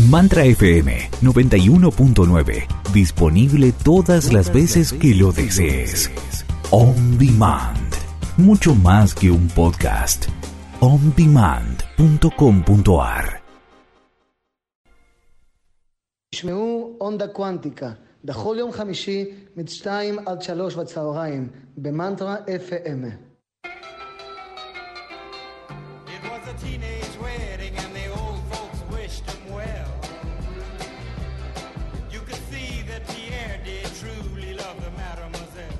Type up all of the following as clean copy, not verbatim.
Mantra FM 91.9. Disponible todas las veces que lo desees. On Demand. Mucho más que un podcast. ondemand.com.ar. תשמעו אונדה קוונטיקה, בכל יום חמישי מ-2 עד 3 בצהריים, במנטרה FM. It was a teenage wedding and the old folks wished him well. You could see that Pierre did truly love the mademoiselle.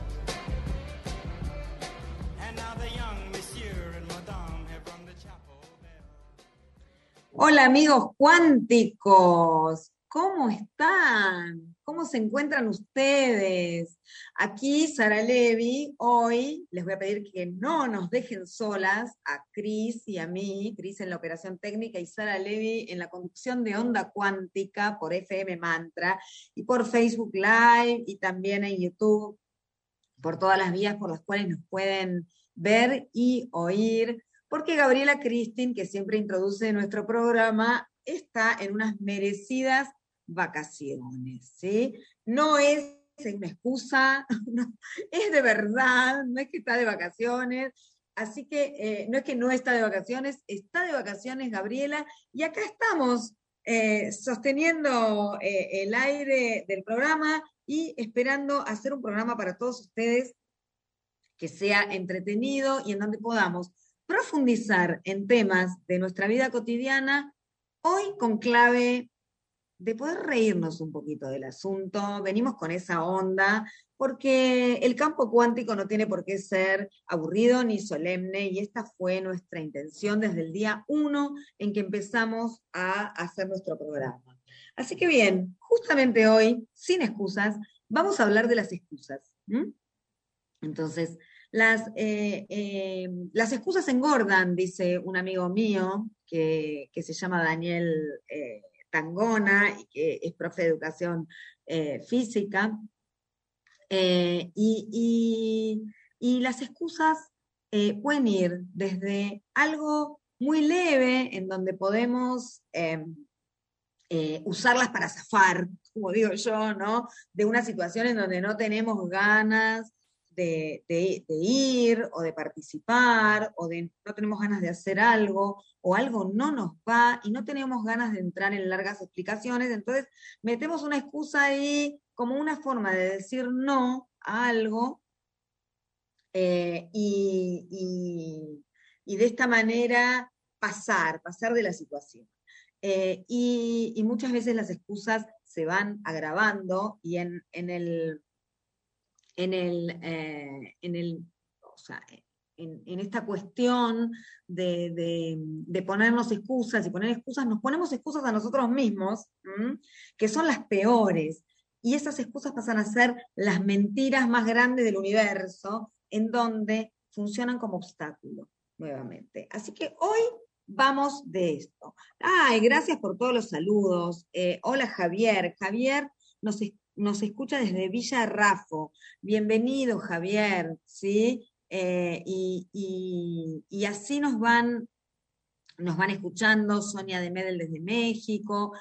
And now the young monsieur and madame have rung the chapel bell. Hola amigos cuánticos, ¿cómo están? ¿Cómo se encuentran ustedes? Aquí Sara Levy. Hoy les voy a pedir que no nos dejen solas a Cris y a mí, Cris en la operación técnica y Sara Levy en la conducción de Onda Cuántica por FM Mantra y por Facebook Live y también en YouTube, por todas las vías por las cuales nos pueden ver y oír, porque Gabriela Cristin, que siempre introduce nuestro programa, está en unas merecidas vacaciones, ¿sí? No es una excusa, no, es de verdad, no es que está de vacaciones, así que no es que no está de vacaciones, está de vacaciones Gabriela, y acá estamos sosteniendo el aire del programa y esperando hacer un programa para todos ustedes que sea entretenido y en donde podamos profundizar en temas de nuestra vida cotidiana, hoy con clave de poder reírnos un poquito del asunto. Venimos con esa onda, porque el campo cuántico no tiene por qué ser aburrido ni solemne, y esta fue nuestra intención desde el día 1 en que empezamos a hacer nuestro programa. Así que bien, justamente hoy, sin excusas, vamos a hablar de las excusas. Entonces, las excusas engordan, dice un amigo mío que se llama Daniel Tangona y que es profe de educación física. Y las excusas pueden ir desde algo muy leve, en donde podemos usarlas para zafar, como digo yo, ¿no? De una situación en donde no tenemos ganas de ir o de participar, o no tenemos ganas de hacer algo, o algo no nos va y no tenemos ganas de entrar en largas explicaciones, entonces metemos una excusa ahí como una forma de decir no a algo, y de esta manera pasar de la situación. Y muchas veces las excusas se van agravando y en esta cuestión de ponernos excusas y poner excusas, nos ponemos excusas a nosotros mismos, que son las peores, y esas excusas pasan a ser las mentiras más grandes del universo, en donde funcionan como obstáculo, nuevamente. Así que hoy vamos de esto. Ay, gracias por todos los saludos. Hola Javier. Javier nos escucha desde Villa Rafo. Bienvenido, Javier, ¿sí? Y así nos van escuchando. Sonia de Medel desde México,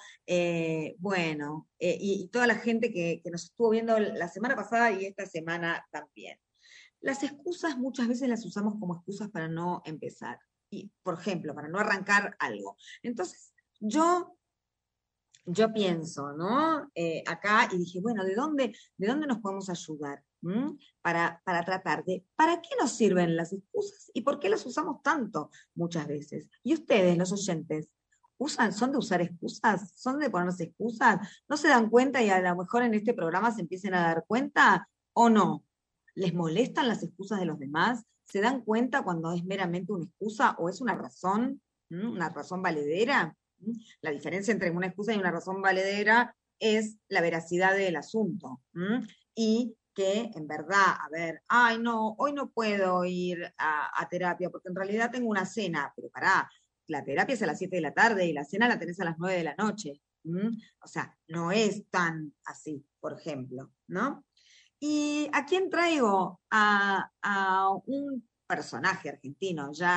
y toda la gente que nos estuvo viendo la semana pasada y esta semana también. Las excusas muchas veces las usamos como excusas para no empezar, y, por ejemplo, para no arrancar algo. Entonces, yo pienso, ¿no? Acá, y dije, bueno, ¿de dónde nos podemos ayudar? Para tratar de, ¿para qué nos sirven las excusas y por qué las usamos tanto muchas veces? Y ustedes, los oyentes, ¿son de usar excusas? ¿Son de ponerse excusas? ¿No se dan cuenta y a lo mejor en este programa se empiecen a dar cuenta o no? ¿Les molestan las excusas de los demás? ¿Se dan cuenta cuando es meramente una excusa o es una razón valedera? La diferencia entre una excusa y una razón valedera es la veracidad del asunto. Y que en verdad, a ver, ay no, hoy no puedo ir a terapia porque en realidad tengo una cena, pero pará, la terapia es a las 7 de la tarde y la cena la tenés a las 9 de la noche. O sea, no es tan así, por ejemplo, ¿no? ¿Y a quién traigo? A un personaje argentino ya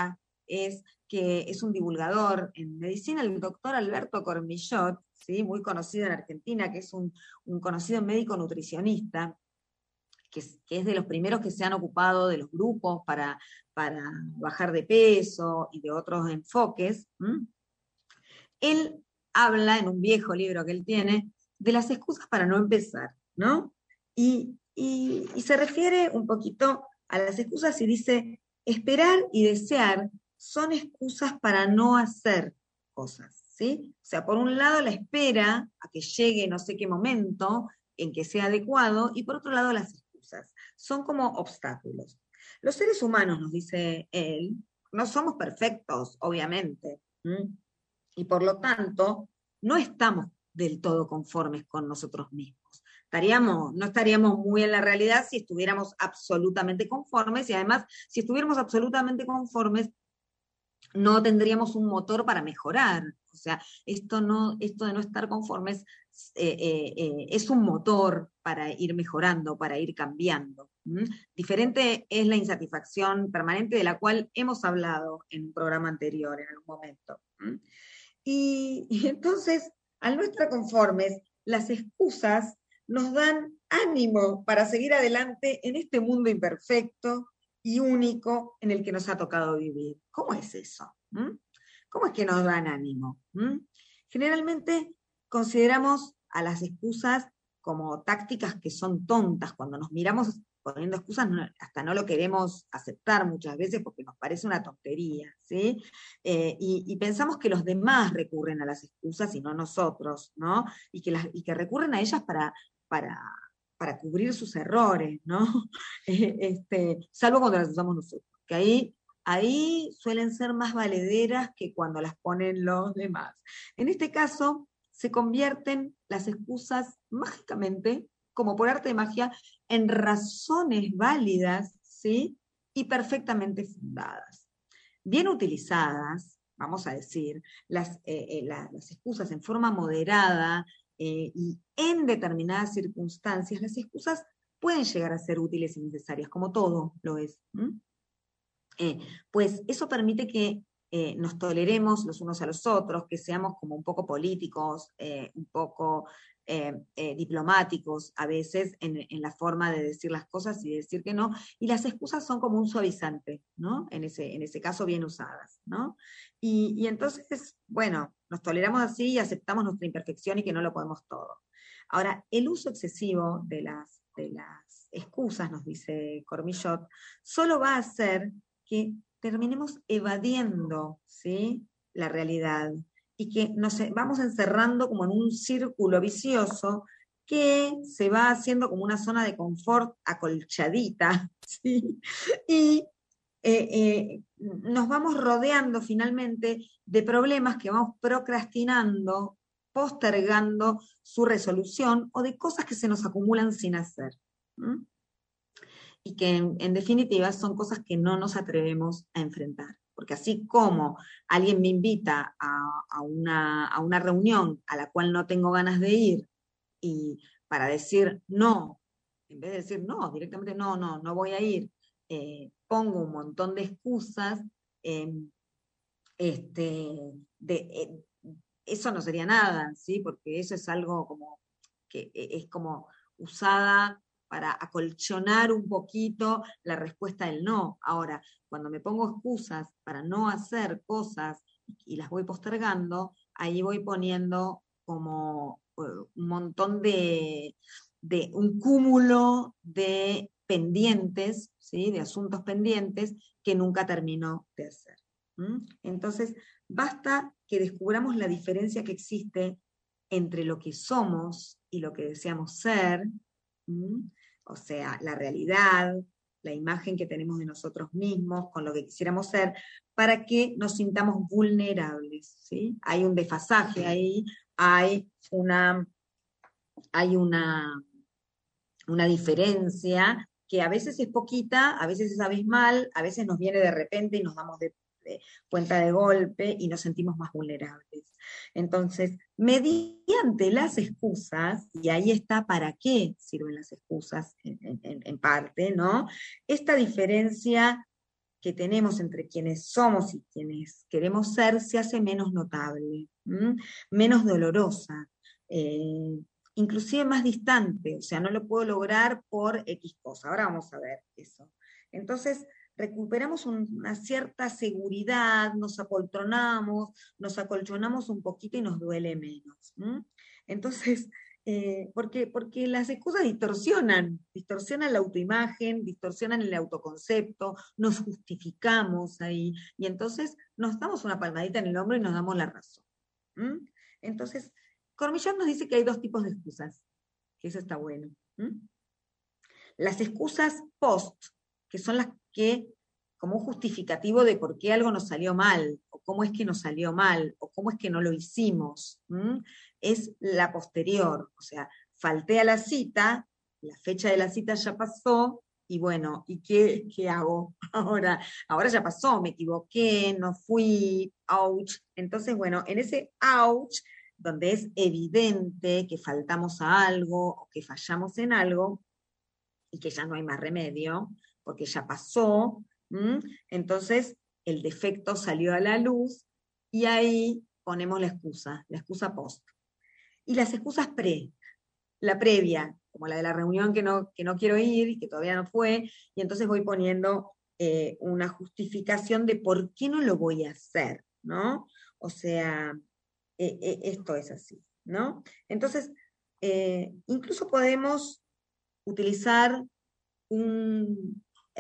es que es un divulgador en medicina, el doctor Alberto Cormillot, ¿sí? Muy conocido en Argentina, que es un conocido médico nutricionista, que es de los primeros que se han ocupado de los grupos para bajar de peso y de otros enfoques. Él habla en un viejo libro que él tiene de las excusas para no empezar, ¿no? Y se refiere un poquito a las excusas y dice, esperar y desear son excusas para no hacer cosas, ¿sí? O sea, por un lado la espera a que llegue no sé qué momento en que sea adecuado, y por otro lado las excusas. Son como obstáculos. Los seres humanos, nos dice él, no somos perfectos, obviamente, y por lo tanto no estamos del todo conformes con nosotros mismos. No estaríamos muy en la realidad si estuviéramos absolutamente conformes, y además, si estuviéramos absolutamente conformes, no tendríamos un motor para mejorar. O sea, esto de no estar conformes es un motor para ir mejorando, para ir cambiando. Diferente es la insatisfacción permanente, de la cual hemos hablado en un programa anterior, en algún momento. Y entonces, al no estar conformes, las excusas nos dan ánimo para seguir adelante en este mundo imperfecto y único en el que nos ha tocado vivir. ¿Cómo es eso? ¿Cómo es que nos dan ánimo? Generalmente consideramos a las excusas como tácticas que son tontas. Cuando nos miramos poniendo excusas, hasta no lo queremos aceptar muchas veces porque nos parece una tontería, ¿sí? Y pensamos que los demás recurren a las excusas y no nosotros, ¿no? Y que recurren a ellas para cubrir sus errores, ¿no? Salvo cuando las usamos nosotros, que ahí suelen ser más valederas que cuando las ponen los demás. En este caso, se convierten las excusas mágicamente, como por arte de magia, en razones válidas, ¿sí? Y perfectamente fundadas. Bien utilizadas, vamos a decir, las excusas en forma moderada y en determinadas circunstancias, las excusas pueden llegar a ser útiles y necesarias, como todo lo es. Pues eso permite que nos toleremos los unos a los otros, que seamos como un poco políticos, un poco diplomáticos a veces en la forma de decir las cosas y de decir que no, y las excusas son como un suavizante, ¿no? En ese caso bien usadas, ¿no? Y entonces, bueno, nos toleramos así y aceptamos nuestra imperfección y que no lo podemos todo. Ahora, el uso excesivo de las excusas, nos dice Cormillot, solo va a hacer que terminemos evadiendo, ¿sí?, la realidad, y que nos vamos encerrando como en un círculo vicioso que se va haciendo como una zona de confort acolchadita, ¿sí? Y nos vamos rodeando finalmente de problemas que vamos procrastinando, postergando su resolución, o de cosas que se nos acumulan sin hacer. Y que en definitiva son cosas que no nos atrevemos a enfrentar. Porque así como alguien me invita a una reunión a la cual no tengo ganas de ir, y para decir no, en vez de decir no, directamente no voy a ir, pongo un montón de excusas, eso no sería nada, ¿sí? Porque eso es algo como que es como usada para acolchonar un poquito la respuesta del no. Ahora, cuando me pongo excusas para no hacer cosas y las voy postergando, ahí voy poniendo como un montón de un cúmulo de pendientes, ¿sí?, de asuntos pendientes que nunca termino de hacer. Entonces, basta que descubramos la diferencia que existe entre lo que somos y lo que deseamos ser, o sea, la realidad, la imagen que tenemos de nosotros mismos, con lo que quisiéramos ser, para que nos sintamos vulnerables, ¿sí? Hay un desfasaje ahí, hay una diferencia que a veces es poquita, a veces es abismal, a veces nos viene de repente y nos damos cuenta de golpe y nos sentimos más vulnerables. Entonces, mediante las excusas, y ahí está para qué sirven las excusas en parte, ¿no? Esta diferencia que tenemos entre quienes somos y quienes queremos ser se hace menos notable, menos dolorosa, inclusive más distante, o sea, no lo puedo lograr por X cosa. Ahora vamos a ver eso. Entonces, recuperamos una cierta seguridad, nos apoltronamos, nos acolchonamos un poquito y nos duele menos. Entonces, porque las excusas distorsionan la autoimagen, distorsionan el autoconcepto, nos justificamos ahí, y entonces nos damos una palmadita en el hombro y nos damos la razón. Entonces, Cormillot nos dice que hay dos tipos de excusas, que eso está bueno. Las excusas post, que son las que, como un justificativo de por qué algo nos salió mal, o cómo es que nos salió mal, o cómo es que no lo hicimos, es la posterior, o sea, falté a la cita, la fecha de la cita ya pasó, y bueno, ¿y qué hago ahora? Ahora ya pasó, me equivoqué, no fui, ouch. Entonces, bueno, en ese ouch, donde es evidente que faltamos a algo, o que fallamos en algo, y que ya no hay más remedio, porque ya pasó, entonces el defecto salió a la luz, y ahí ponemos la excusa post. Y las excusas la previa, como la de la reunión que no quiero ir y que todavía no fue, y entonces voy poniendo una justificación de por qué no lo voy a hacer, ¿no? O sea, esto es así, ¿no? Entonces, incluso podemos utilizar un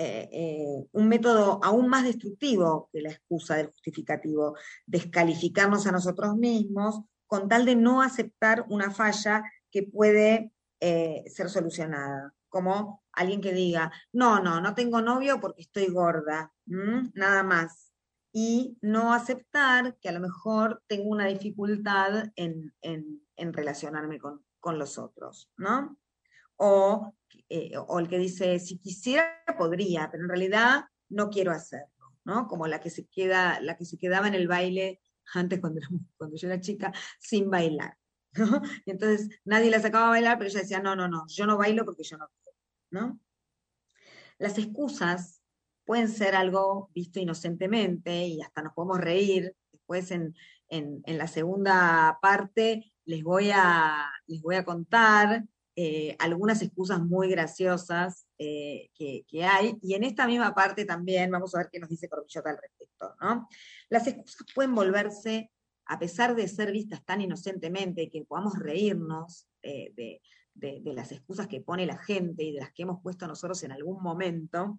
método aún más destructivo que la excusa del justificativo, descalificarnos a nosotros mismos con tal de no aceptar una falla que puede ser solucionada, como alguien que diga, no tengo novio porque estoy gorda, nada más, y no aceptar que a lo mejor tengo una dificultad en relacionarme con los otros, ¿no? O el que dice, si quisiera, podría, pero en realidad no quiero hacerlo, ¿no? Como la que se quedaba en el baile antes cuando yo era chica, sin bailar, ¿no? Y entonces nadie la sacaba a bailar, pero ella decía, no, yo no bailo porque yo no quiero, ¿no? Las excusas pueden ser algo visto inocentemente y hasta nos podemos reír. Después en la segunda parte les voy a contar algunas excusas muy graciosas que hay, y en esta misma parte también vamos a ver qué nos dice Cormillot al respecto, ¿no? Las excusas pueden volverse, a pesar de ser vistas tan inocentemente, que podamos reírnos de las excusas que pone la gente y de las que hemos puesto nosotros en algún momento,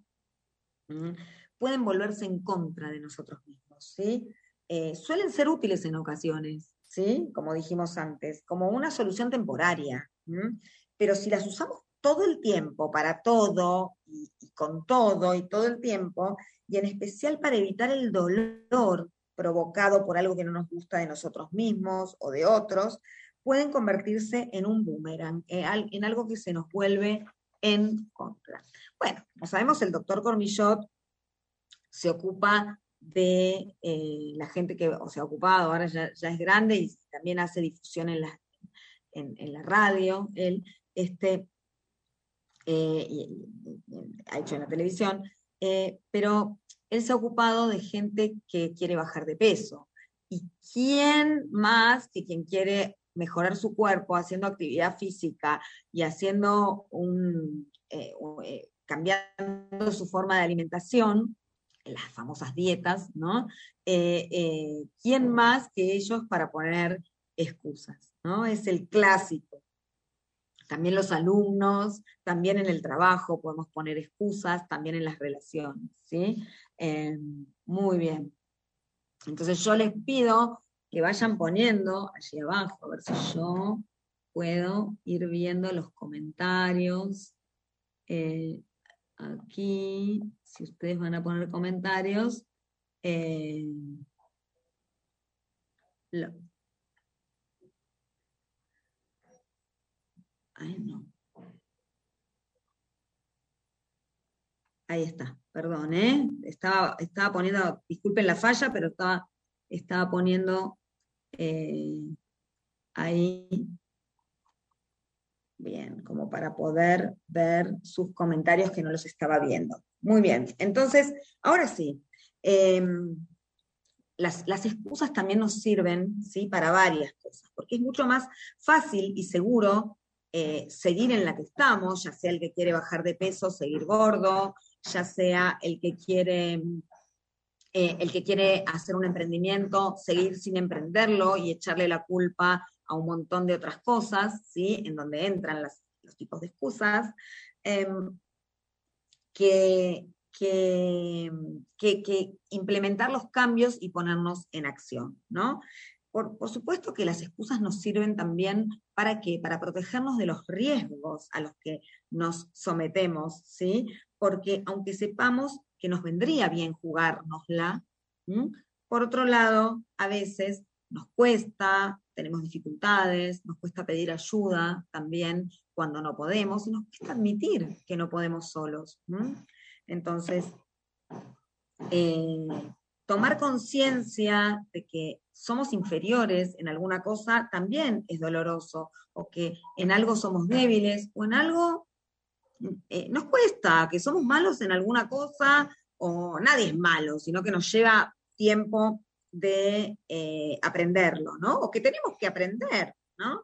pueden volverse en contra de nosotros mismos, ¿sí? Suelen ser útiles en ocasiones, ¿sí? Como dijimos antes, como una solución temporaria, pero si las usamos todo el tiempo, para todo, y con todo, y todo el tiempo, y en especial para evitar el dolor provocado por algo que no nos gusta de nosotros mismos o de otros, pueden convertirse en un boomerang, en algo que se nos vuelve en contra. Bueno, como sabemos, el doctor Cormillot se ocupa de la gente que se ha ocupado, ahora ya es grande y también hace difusión en la radio, él ha hecho en la televisión, pero él se ha ocupado de gente que quiere bajar de peso. ¿Y quién más que quien quiere mejorar su cuerpo haciendo actividad física y haciendo cambiando su forma de alimentación, las famosas dietas, ¿no? ¿Quién más que ellos para poner excusas, ¿no? Es el clásico. También los alumnos, también en el trabajo podemos poner excusas, también en las relaciones, ¿sí? Muy bien. Entonces yo les pido que vayan poniendo allí abajo, a ver si yo puedo ir viendo los comentarios. Aquí, si ustedes van a poner comentarios, ay, no. Ahí está, perdón, estaba poniendo, disculpen la falla, pero estaba poniendo ahí Bien, como para poder ver sus comentarios que no los estaba viendo. Muy bien, entonces, ahora sí, las excusas también nos sirven, ¿sí?, para varias cosas, porque es mucho más fácil y seguro seguir en la que estamos, ya sea el que quiere bajar de peso, seguir gordo, ya sea el que quiere hacer un emprendimiento, seguir sin emprenderlo y echarle la culpa a un montón de otras cosas, ¿sí?, en donde entran los tipos de excusas, que implementar los cambios y ponernos en acción, ¿no? Por supuesto que las excusas nos sirven también ¿para qué? Para protegernos de los riesgos a los que nos sometemos, ¿sí? Porque aunque sepamos que nos vendría bien jugárnosla, ¿m? Por otro lado, a veces nos cuesta, tenemos dificultades, nos cuesta pedir ayuda también cuando no podemos, y nos cuesta admitir que no podemos solos. Entonces, tomar conciencia de que somos inferiores en alguna cosa también es doloroso, o que en algo somos débiles, o en algo nos cuesta, que somos malos en alguna cosa, o nadie es malo, sino que nos lleva tiempo de aprenderlo, ¿no? O que tenemos que aprender, ¿no?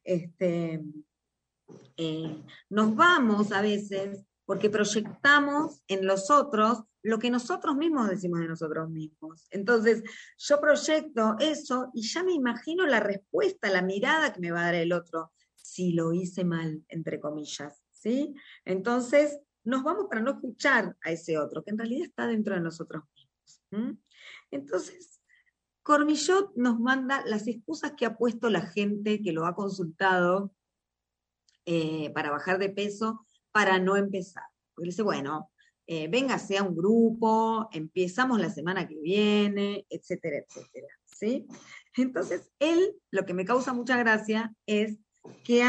Nos vamos a veces porque proyectamos en los otros lo que nosotros mismos decimos de nosotros mismos. Entonces, yo proyecto eso y ya me imagino la respuesta, la mirada que me va a dar el otro, si lo hice mal, entre comillas, ¿sí? Entonces, nos vamos para no escuchar a ese otro, que en realidad está dentro de nosotros mismos. Entonces, Cormillot nos manda las excusas que ha puesto la gente que lo ha consultado para bajar de peso, para no empezar. Porque dice, bueno, véngase a un grupo, empezamos la semana que viene, etcétera, etcétera, ¿sí? Entonces, él, lo que me causa mucha gracia es que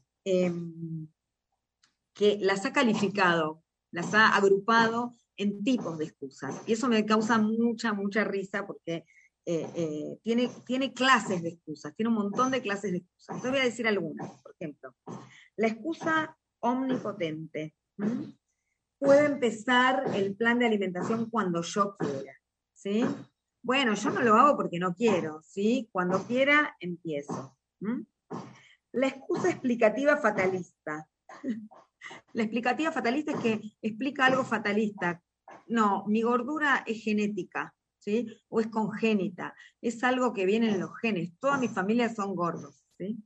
las ha calificado, las ha agrupado en tipos de excusas. Y eso me causa mucha, mucha risa porque tiene clases de excusas, tiene un montón de clases de excusas. Yo voy a decir algunas, por ejemplo. La excusa omnipotente. Puedo empezar el plan de alimentación cuando yo quiera, ¿sí? Bueno, yo no lo hago porque no quiero, ¿sí? Cuando quiera, empiezo. La excusa explicativa fatalista. La explicativa fatalista es que explica algo fatalista. No, mi gordura es genética, ¿sí? O es congénita. Es algo que viene en los genes. Toda mi familia son gordos, ¿sí?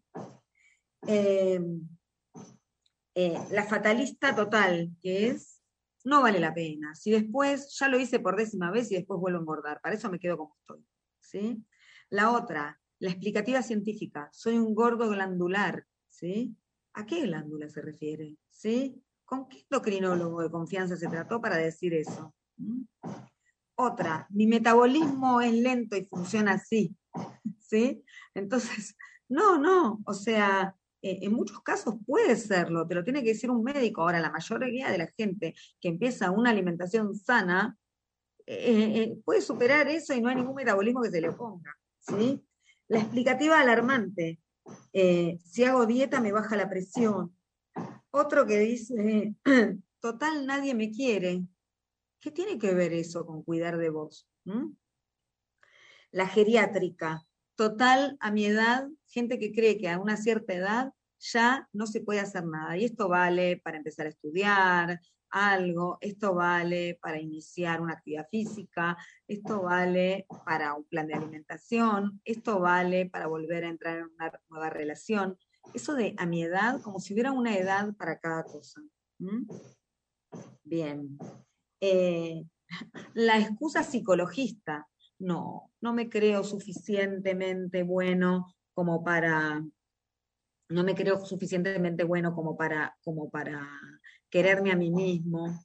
La fatalista total, que es, no vale la pena. Si después, ya lo hice por 10ª vez y después vuelvo a engordar, para eso me quedo como estoy, ¿sí? La otra, la explicativa científica, soy un gordo glandular, ¿sí? ¿A qué glándula se refiere? ¿Sí? ¿Con qué endocrinólogo de confianza se trató para decir eso? Otra, mi metabolismo es lento y funciona así, ¿sí? Entonces, no, o sea, en muchos casos puede serlo, te lo tiene que decir un médico. Ahora, la mayoría de la gente que empieza una alimentación sana puede superar eso y no hay ningún metabolismo que se le oponga, ¿sí? La explicativa alarmante, si hago dieta me baja la presión. Otro que dice, total nadie me quiere. ¿Qué tiene que ver eso con cuidar de vos? La geriátrica, total, a mi edad, gente que cree que a una cierta edad ya no se puede hacer nada. Y esto vale para empezar a estudiar algo, esto vale para iniciar una actividad física, esto vale para un plan de alimentación, esto vale para volver a entrar en una nueva relación. Eso de a mi edad, como si hubiera una edad para cada cosa. Bien. La excusa psicologista. No me creo suficientemente bueno como para quererme a mí mismo,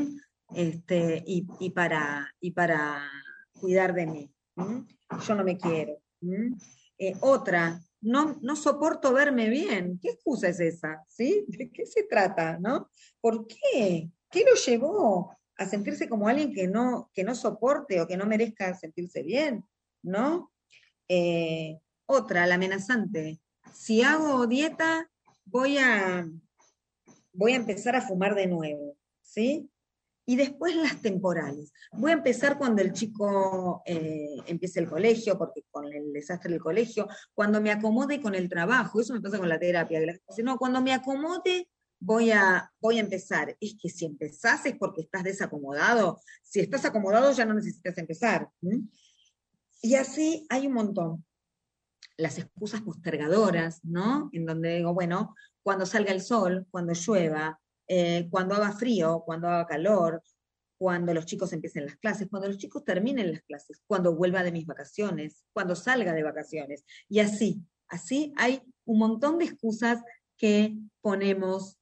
y para cuidar de mí. Yo no me quiero. Otra, no soporto verme bien. ¿Qué excusa es esa? ¿Sí? ¿De qué se trata? ¿No? ¿Por qué? ¿Qué lo llevó a sentirse como alguien que no soporte o que no merezca sentirse bien? ¿No? Otra, la amenazante. Si hago dieta, voy a empezar a fumar de nuevo, ¿sí? Y después las temporales. Voy a empezar cuando el chico empiece el colegio, porque con el desastre del colegio, cuando me acomode con el trabajo, eso me pasa con la terapia, que la gente dice, no, cuando me acomode voy a empezar. Es que si empezás es porque estás desacomodado. Si estás acomodado ya no necesitas empezar. Y así hay un montón. Las excusas postergadoras, ¿no? En donde digo, bueno, cuando salga el sol, cuando llueva, cuando haga frío, cuando haga calor, cuando los chicos empiecen las clases, cuando los chicos terminen las clases, cuando vuelva de mis vacaciones, cuando salga de vacaciones. Y así hay un montón de excusas que ponemos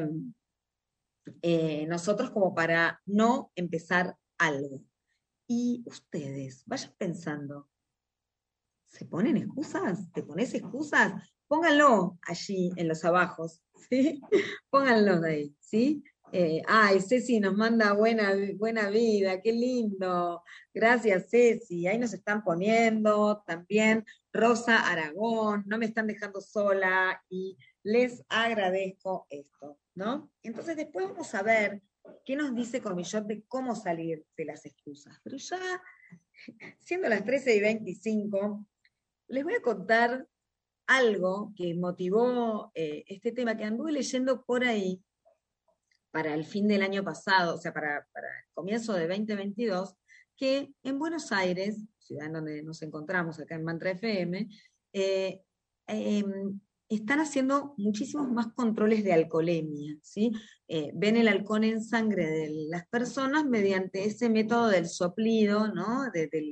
nosotros como para no empezar algo. Y ustedes, vayan pensando, ¿se ponen excusas? ¿Te pones excusas? Pónganlo allí en los abajos, ¿sí? Pónganlo de ahí, ¿sí? Ay, Ceci nos manda buena vida, qué lindo. Gracias, Ceci. Ahí nos están poniendo también Rosa Aragón, no me están dejando sola y les agradezco esto, ¿no? Entonces después vamos a ver qué nos dice Cormillot de cómo salir de las excusas. Pero ya, siendo las 13:25, les voy a contar algo que motivó este tema que anduve leyendo por ahí para el fin del año pasado, o sea, para el comienzo de 2022, que en Buenos Aires, ciudad en donde nos encontramos acá en Mantra FM, están haciendo muchísimos más controles de alcoholemia, ¿sí? Ven el alcohol en sangre de las personas mediante ese método del soplido, ¿no?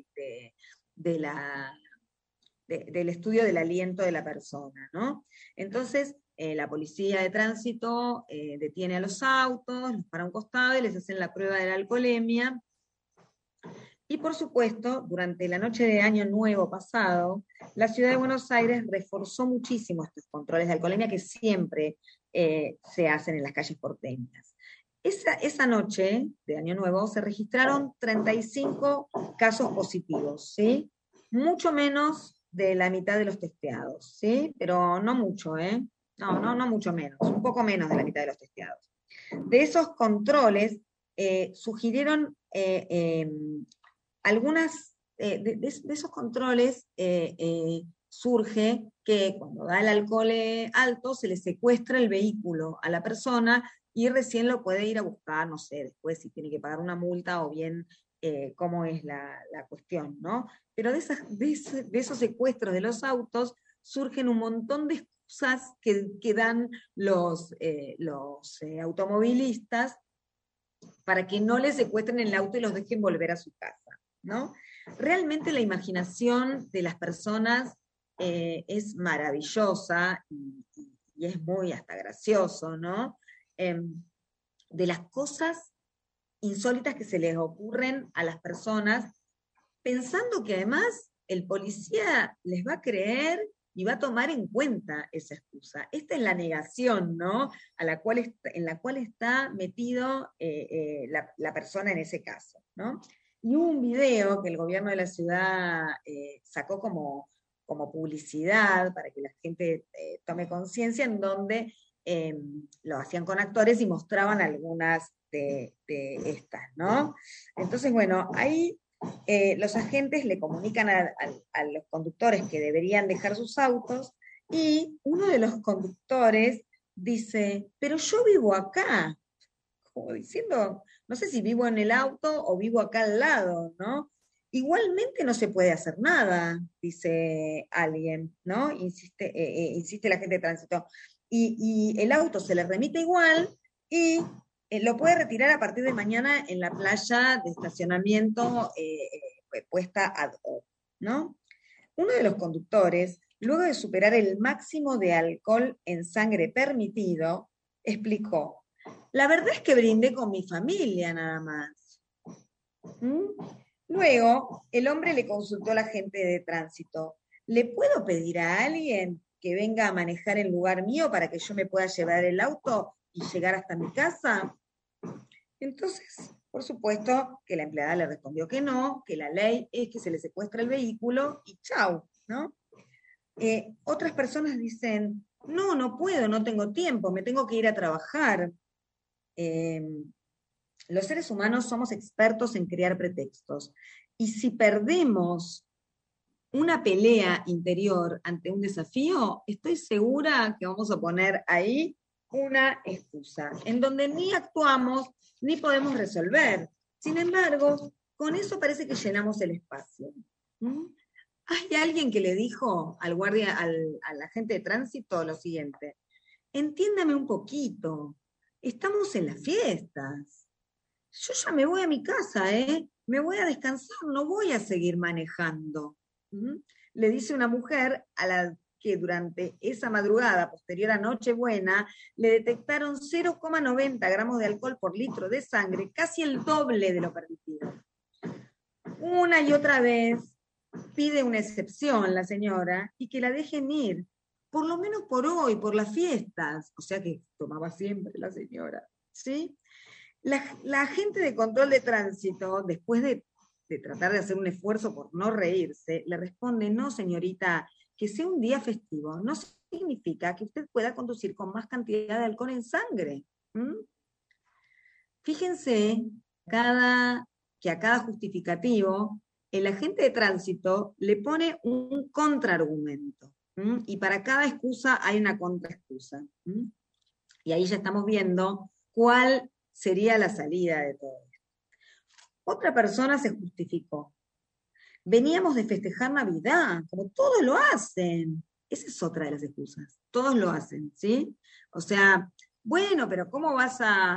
Del estudio del aliento de la persona, ¿no? Entonces, la policía de tránsito detiene a los autos, los para a un costado y les hacen la prueba de la alcoholemia. Y por supuesto, durante la noche de Año Nuevo pasado, la ciudad de Buenos Aires reforzó muchísimo estos controles de alcoholemia que siempre se hacen en las calles porteñas. Esa noche de Año Nuevo se registraron 35 casos positivos, ¿sí? Mucho menos de la mitad de los testeados, ¿sí? Pero no mucho, ¿eh? No mucho menos, un poco menos de la mitad de los testeados. De esos controles sugirieron algunas, de esos controles surge que cuando da el alcohol alto se le secuestra el vehículo a la persona y recién lo puede ir a buscar, no sé, después si tiene que pagar una multa o bien cómo es la cuestión, ¿no? Pero de esos secuestros de los autos surgen un montón de excusas que dan los automovilistas para que no les secuestren el auto y los dejen volver a su casa, ¿no? Realmente la imaginación de las personas es maravillosa y es muy hasta gracioso, ¿no? De las cosas insólitas que se les ocurren a las personas, pensando que además el policía les va a creer y va a tomar en cuenta esa excusa. Esta es la negación, ¿no? En la cual está metido la persona en ese caso, ¿no? Y hubo un video que el gobierno de la ciudad sacó como publicidad para que la gente tome conciencia, en donde lo hacían con actores y mostraban algunas de estas, ¿no? Entonces, bueno, ahí los agentes le comunican a los conductores que deberían dejar sus autos, y uno de los conductores dice, pero yo vivo acá, como diciendo, no sé si vivo en el auto o vivo acá al lado, ¿no? Igualmente no se puede hacer nada, dice alguien, ¿no? Insiste la gente de tránsito. Y el auto se le remite igual y lo puede retirar a partir de mañana en la playa de estacionamiento puesta ad hoc, ¿no? Uno de los conductores, luego de superar el máximo de alcohol en sangre permitido, explicó, la verdad es que brindé con mi familia nada más. Luego, el hombre le consultó a la gente de tránsito, ¿le puedo pedir a alguien que venga a manejar en lugar mío para que yo me pueda llevar el auto y llegar hasta mi casa? Entonces, por supuesto que la empleada le respondió que no, que la ley es que se le secuestra el vehículo y chau, ¿no? Otras personas dicen, No, no puedo, no tengo tiempo, me tengo que ir a trabajar. Los seres humanos somos expertos en crear pretextos. Y si perdemos una pelea interior ante un desafío, estoy segura que vamos a poner ahí una excusa, en donde ni actuamos ni podemos resolver. Sin embargo, con eso parece que llenamos el espacio. ¿Mm? Hay alguien que le dijo al guardia, al agente de tránsito lo siguiente: entiéndame un poquito, estamos en las fiestas. Yo ya me voy a mi casa, ¿eh? Me voy a descansar, no voy a seguir manejando. ¿Mm? Le dice una mujer a la que durante esa madrugada posterior a Nochebuena le detectaron 0,90 gramos de alcohol por litro de sangre, casi el doble de lo permitido. Una y otra vez pide una excepción la señora y que la dejen ir, por lo menos por hoy, por las fiestas. O sea que tomaba siempre la señora, ¿sí? La agente de control de tránsito, después de tratar de hacer un esfuerzo por no reírse, le responde: no, señorita, que sea un día festivo no significa que usted pueda conducir con más cantidad de alcohol en sangre. ¿Mm? Fíjense que a cada justificativo el agente de tránsito le pone un contraargumento. ¿Mm? Y para cada excusa hay una contraexcusa. ¿Mm? Y ahí ya estamos viendo cuál sería la salida de todo esto. Otra persona se justificó: veníamos de festejar Navidad, como todos lo hacen. Esa es otra de las excusas. Todos lo hacen, ¿sí? O sea, bueno, pero ¿cómo vas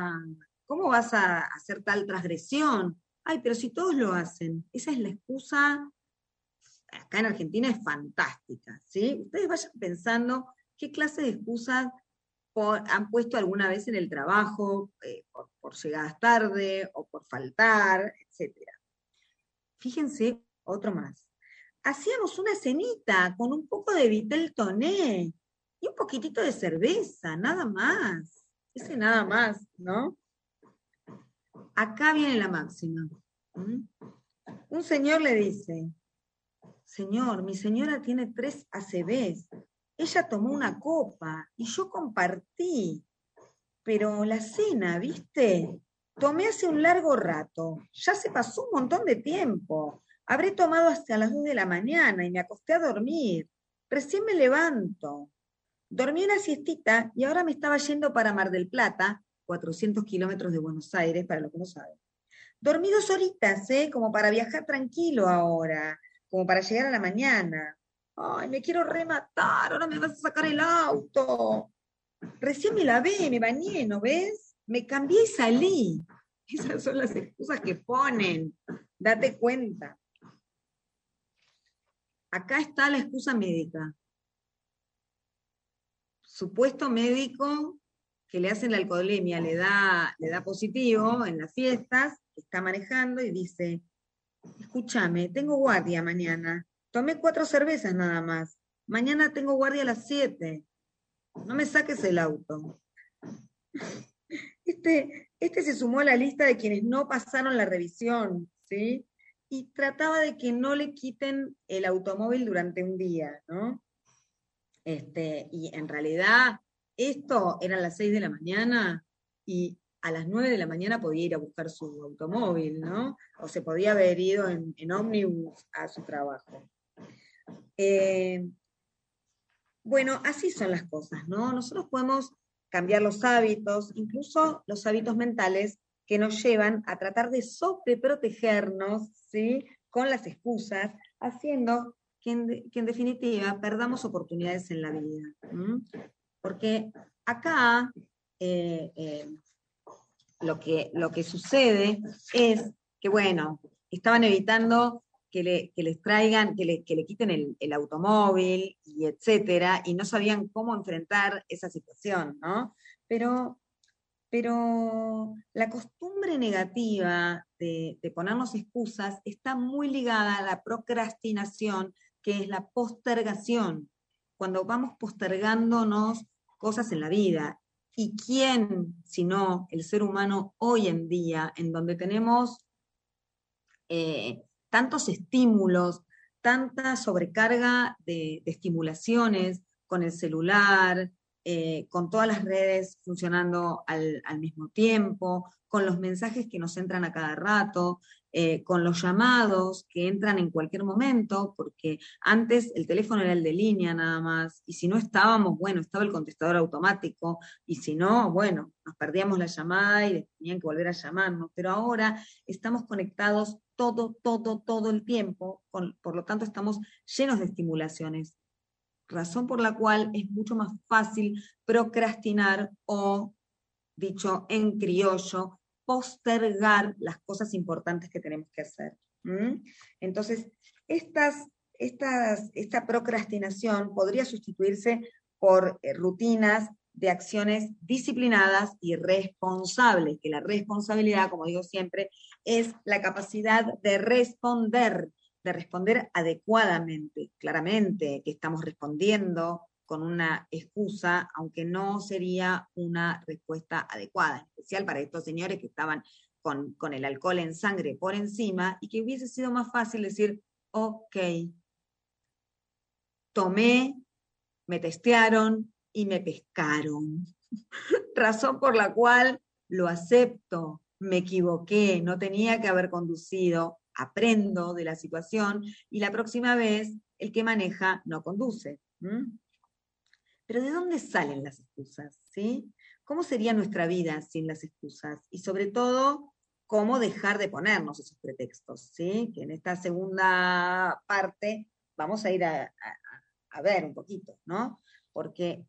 a hacer tal transgresión? Ay, pero si todos lo hacen. Esa es la excusa. Acá en Argentina es fantástica, ¿sí? Ustedes vayan pensando qué clase de excusas han puesto alguna vez en el trabajo, por llegadas tarde o por faltar, etc. Fíjense, otro más. Hacíamos una cenita con un poco de vitel toné y un poquitito de cerveza, nada más. Ese nada más, ¿no? Acá viene la máxima. ¿Mm? Un señor le dice: señor, mi señora tiene 3 ACVs. Ella tomó una copa y yo compartí. Pero la cena, ¿viste? Tomé hace un largo rato. Ya se pasó un montón de tiempo. Habré tomado hasta las 2 de la mañana y me acosté a dormir. Recién me levanto. Dormí una siestita y ahora me estaba yendo para Mar del Plata, 400 kilómetros de Buenos Aires, para los que no saben. Dormí 2 horitas, como para viajar tranquilo ahora, como para llegar a la mañana. Ay, me quiero rematar, ahora me vas a sacar el auto. Recién me lavé, me bañé, ¿no ves? Me cambié y salí. Esas son las excusas que ponen. Date cuenta. Acá está la excusa médica. Supuesto médico que le hacen la alcoholemia, le da positivo en las fiestas, está manejando y dice: escúchame, tengo guardia mañana. Tomé 4 cervezas nada más. Mañana tengo guardia a las 7. No me saques el auto. Este se sumó a la lista de quienes no pasaron la revisión, ¿sí? Y trataba de que no le quiten el automóvil durante un día, ¿no? Y en realidad, esto eran las 6 de la mañana y a las 9 de la mañana podía ir a buscar su automóvil, ¿no? O se podía haber ido en ómnibus a su trabajo. Bueno, así son las cosas, ¿no? Nosotros podemos cambiar los hábitos, incluso los hábitos mentales que nos llevan a tratar de sobreprotegernos, ¿sí? Con las excusas, haciendo que en definitiva perdamos oportunidades en la vida. ¿Mm? Porque acá lo que sucede es que, bueno, estaban evitando que les traigan, que le quiten el automóvil, y etcétera, y no sabían cómo enfrentar esa situación, ¿no? Pero la costumbre negativa de ponernos excusas está muy ligada a la procrastinación, que es la postergación, cuando vamos postergándonos cosas en la vida. ¿Y quién, sino el ser humano hoy en día, en donde tenemos tantos estímulos, tanta sobrecarga de estimulaciones, con el celular, con todas las redes funcionando al mismo tiempo, con los mensajes que nos entran a cada rato, con los llamados que entran en cualquier momento, porque antes el teléfono era el de línea nada más, y si no estábamos, bueno, estaba el contestador automático, y si no, bueno, nos perdíamos la llamada y tenían que volver a llamarnos, pero ahora estamos conectados todo el tiempo, por lo tanto estamos llenos de estimulaciones, razón por la cual es mucho más fácil procrastinar o, dicho en criollo, postergar las cosas importantes que tenemos que hacer. ¿Mm? Entonces, esta procrastinación podría sustituirse por rutinas de acciones disciplinadas y responsables, que la responsabilidad, como digo siempre, es la capacidad de responder adecuadamente, claramente, que estamos respondiendo con una excusa, aunque no sería una respuesta adecuada, en especial para estos señores que estaban con el alcohol en sangre por encima, y que hubiese sido más fácil decir, ok, tomé, me testearon y me pescaron. Razón por la cual lo acepto, me equivoqué, no tenía que haber conducido, aprendo de la situación, y la próxima vez el que maneja no conduce. ¿Mm? Pero ¿de dónde salen las excusas? ¿Sí? ¿Cómo sería nuestra vida sin las excusas? Y sobre todo, ¿cómo dejar de ponernos esos pretextos? ¿Sí? Que en esta segunda parte vamos a ir a ver un poquito, ¿no? Porque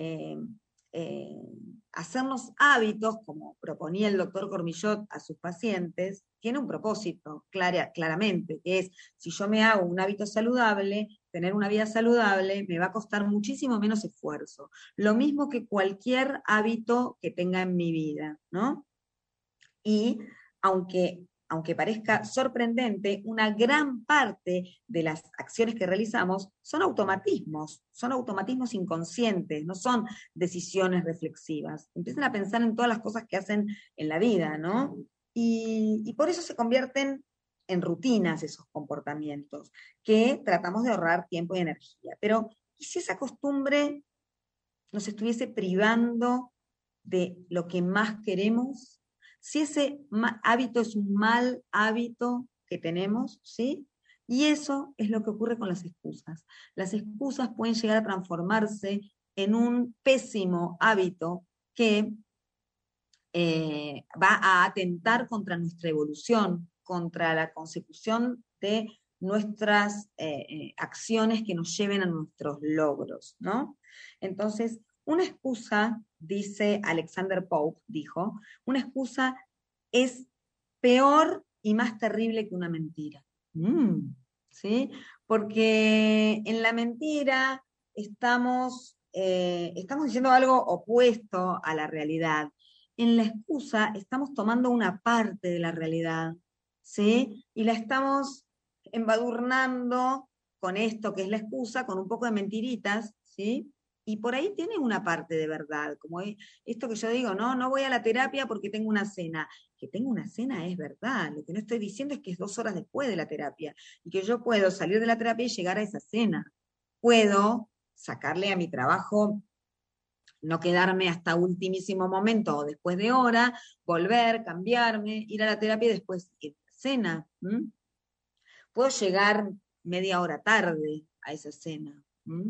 hacernos hábitos, como proponía el doctor Cormillot a sus pacientes, tiene un propósito, claramente, que es, si yo me hago un hábito saludable, tener una vida saludable me va a costar muchísimo menos esfuerzo. Lo mismo que cualquier hábito que tenga en mi vida, ¿no? Y aunque parezca sorprendente, una gran parte de las acciones que realizamos son automatismos inconscientes, no son decisiones reflexivas. Empiezan a pensar en todas las cosas que hacen en la vida, ¿no? Y por eso se convierten en rutinas esos comportamientos, que tratamos de ahorrar tiempo y energía. Pero, ¿y si esa costumbre nos estuviese privando de lo que más queremos? Si ese hábito es un mal hábito que tenemos, ¿sí? Y eso es lo que ocurre con las excusas. Las excusas pueden llegar a transformarse en un pésimo hábito que va a atentar contra nuestra evolución, contra la consecución de nuestras acciones que nos lleven a nuestros logros, ¿no? Entonces, una excusa, dice Alexander Pope, dijo, una excusa es peor y más terrible que una mentira. ¿Sí? Porque en la mentira estamos diciendo algo opuesto a la realidad. En la excusa estamos tomando una parte de la realidad, ¿sí? Y la estamos embadurnando con esto que es la excusa, con un poco de mentiritas, ¿sí? Y por ahí tiene una parte de verdad, como esto que yo digo, no voy a la terapia porque tengo una cena. Que tengo una cena es verdad, lo que no estoy diciendo es que es 2 horas después de la terapia, y que yo puedo salir de la terapia y llegar a esa cena. Puedo sacarle a mi trabajo, no quedarme hasta ultimísimo momento o después de hora, volver, cambiarme, ir a la terapia y después ir a la cena. Puedo llegar media hora tarde a esa cena.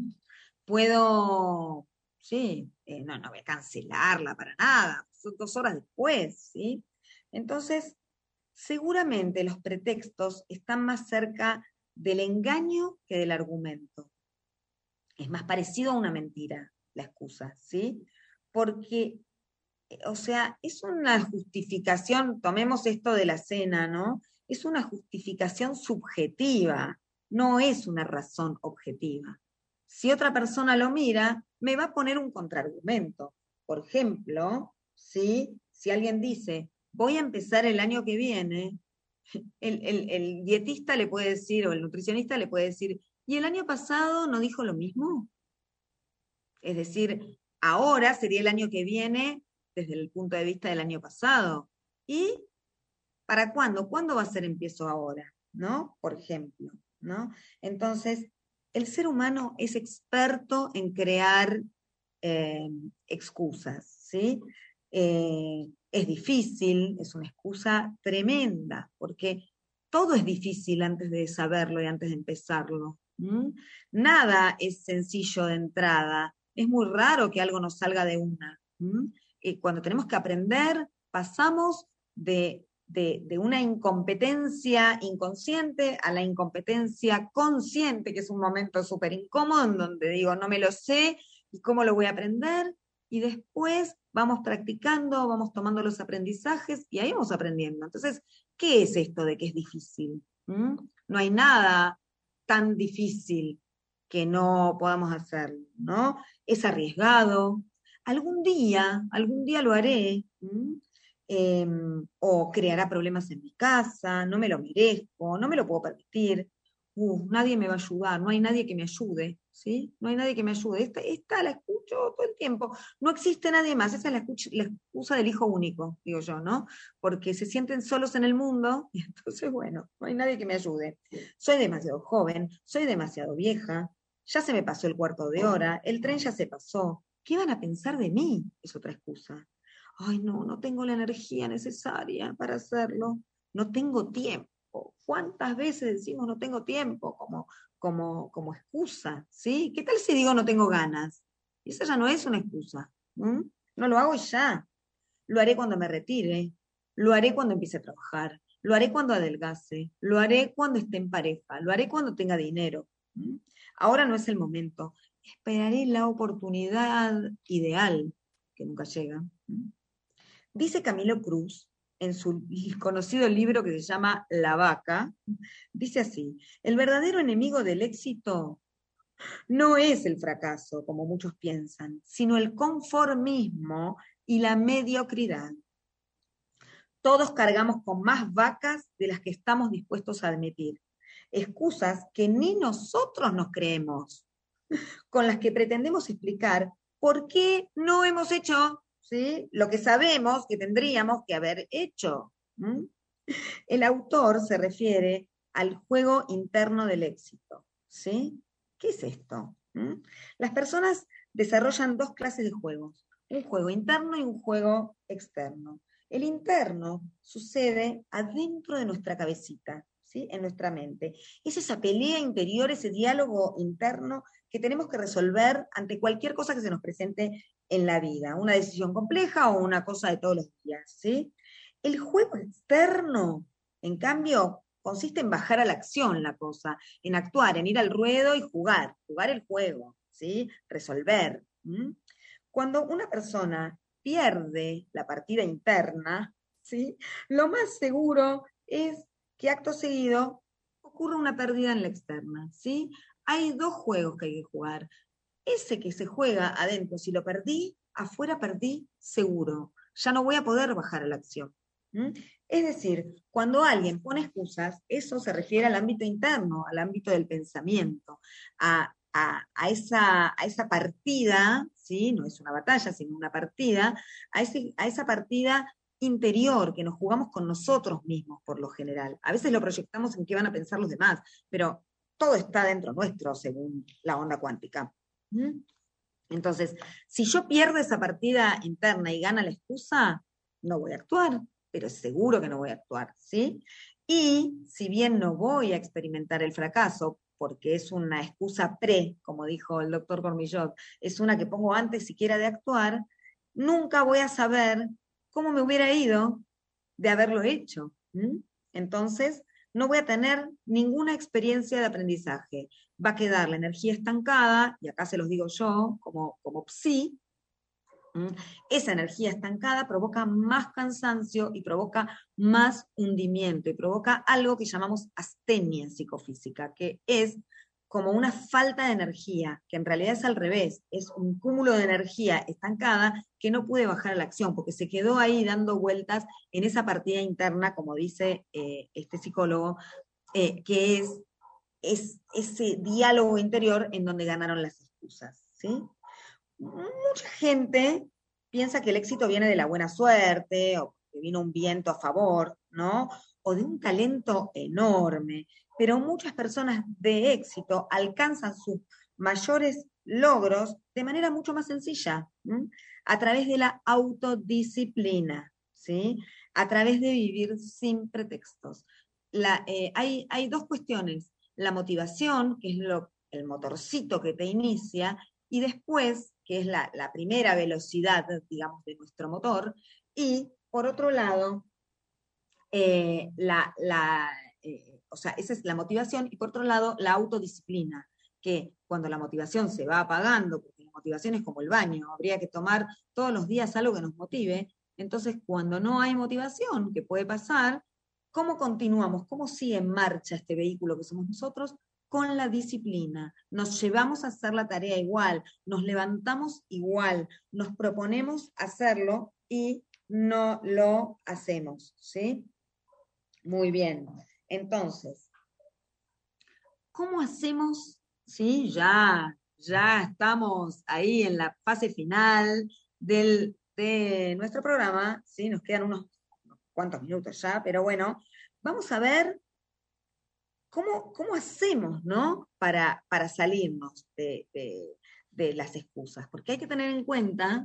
Puedo, sí, no voy a cancelarla para nada, son 2 horas después, ¿sí? Entonces, seguramente los pretextos están más cerca del engaño que del argumento. Es más parecido a una mentira, la excusa, ¿sí? Porque, o sea, es una justificación, tomemos esto de la cena, ¿no? Es una justificación subjetiva, no es una razón objetiva. Si otra persona lo mira, me va a poner un contraargumento. Por ejemplo, ¿sí? Si alguien dice, voy a empezar el año que viene, el dietista le puede decir, o el nutricionista le puede decir, ¿y el año pasado no dijo lo mismo? Es decir, ahora sería el año que viene desde el punto de vista del año pasado. ¿Y para cuándo? ¿Cuándo va a ser empiezo ahora? ¿No? Por ejemplo, ¿no? Entonces, el ser humano es experto en crear excusas, ¿sí? Es difícil, es una excusa tremenda, porque todo es difícil antes de saberlo y antes de empezarlo. Nada es sencillo de entrada. Es muy raro que algo nos salga de una. Cuando tenemos que aprender, pasamos de una incompetencia inconsciente a la incompetencia consciente, que es un momento súper incómodo en donde digo, no me lo sé, ¿y cómo lo voy a aprender? Y después vamos practicando, vamos tomando los aprendizajes y ahí vamos aprendiendo. Entonces, ¿qué es esto de que es difícil? No hay nada tan difícil que no podamos hacerlo, ¿no? Es arriesgado. Algún día lo haré, o creará problemas en mi casa, no me lo merezco, no me lo puedo permitir. Nadie me va a ayudar, no hay nadie que me ayude, ¿sí? No hay nadie que me ayude. Esta la escucho todo el tiempo. No existe nadie más, esa es la excusa del hijo único, digo yo, ¿no? Porque se sienten solos en el mundo, y entonces, bueno, no hay nadie que me ayude. Soy demasiado joven, soy demasiado vieja, ya se me pasó el cuarto de hora, el tren ya se pasó. ¿Qué van a pensar de mí? Es otra excusa. Ay, no tengo la energía necesaria para hacerlo, no tengo tiempo. ¿Cuántas veces decimos no tengo tiempo como excusa? ¿Sí? ¿Qué tal si digo no tengo ganas? Esa ya no es una excusa. No lo hago ya. Lo haré cuando me retire, lo haré cuando empiece a trabajar, lo haré cuando adelgace, lo haré cuando esté en pareja, lo haré cuando tenga dinero. Ahora no es el momento. Esperaré la oportunidad ideal, que nunca llega. Dice Camilo Cruz, en su conocido libro que se llama La Vaca, dice así: el verdadero enemigo del éxito no es el fracaso, como muchos piensan, sino el conformismo y la mediocridad. Todos cargamos con más vacas de las que estamos dispuestos a admitir, excusas que ni nosotros nos creemos, con las que pretendemos explicar por qué no hemos hecho, ¿sí?, lo que sabemos que tendríamos que haber hecho. El autor se refiere al juego interno del éxito, ¿sí? ¿Qué es esto? Las personas desarrollan dos clases de juegos, un juego interno y un juego externo. El interno sucede adentro de nuestra cabecita, ¿sí?, en nuestra mente. Es esa pelea interior, ese diálogo interno que tenemos que resolver ante cualquier cosa que se nos presente en la vida, una decisión compleja o una cosa de todos los días, ¿sí? El juego externo, en cambio, consiste en bajar a la acción la cosa, en actuar, en ir al ruedo y jugar el juego, ¿sí?, resolver. Cuando una persona pierde la partida interna, ¿sí?, lo más seguro es que acto seguido ocurra una pérdida en la externa, ¿sí? Hay dos juegos que hay que jugar. Ese que se juega adentro, si lo perdí, afuera perdí seguro. Ya no voy a poder bajar a la acción. Es decir, cuando alguien pone excusas, eso se refiere al ámbito interno, al ámbito del pensamiento, a esa partida, ¿sí?, no es una batalla, sino una partida, a esa partida interior que nos jugamos con nosotros mismos por lo general. A veces lo proyectamos en qué van a pensar los demás, pero todo está dentro nuestro, según la onda cuántica. Entonces, si yo pierdo esa partida interna y gana la excusa, no voy a actuar, pero es seguro que no voy a actuar, ¿sí? Y si bien no voy a experimentar el fracaso, porque es una excusa como dijo el doctor Cormillot, es una que pongo antes siquiera de actuar, nunca voy a saber cómo me hubiera ido de haberlo hecho. Entonces, no voy a tener ninguna experiencia de aprendizaje. Va a quedar la energía estancada, y acá se los digo yo, como psi. Esa energía estancada provoca más cansancio y provoca más hundimiento y provoca algo que llamamos astenia psicofísica, que es como una falta de energía, que en realidad es al revés, es un cúmulo de energía estancada que no pude bajar a la acción, porque se quedó ahí dando vueltas en esa partida interna, como dice este psicólogo, que es ese diálogo interior en donde ganaron las excusas, ¿sí? Mucha gente piensa que el éxito viene de la buena suerte, o que vino un viento a favor, ¿no? O de un talento enorme, pero muchas personas de éxito alcanzan sus mayores logros de manera mucho más sencilla, a través de la autodisciplina, ¿sí? A través de vivir sin pretextos. Hay dos cuestiones, la motivación, que es el motorcito que te inicia, y después, que es la primera velocidad, digamos, de nuestro motor, y por otro lado, o sea, esa es la motivación, y por otro lado, la autodisciplina, que cuando la motivación se va apagando, porque la motivación es como el baño, habría que tomar todos los días algo que nos motive, entonces cuando no hay motivación, que puede pasar, ¿cómo continuamos? ¿Cómo sigue en marcha este vehículo que somos nosotros? Con la disciplina. Nos llevamos a hacer la tarea igual, nos levantamos igual, nos proponemos hacerlo y no lo hacemos, ¿sí? Muy bien. Entonces, ¿cómo hacemos? Sí, ya estamos ahí en la fase final de nuestro programa, ¿sí? Nos quedan unos cuantos minutos ya, pero bueno, vamos a ver cómo hacemos, ¿no? Para salirnos de las excusas, porque hay que tener en cuenta.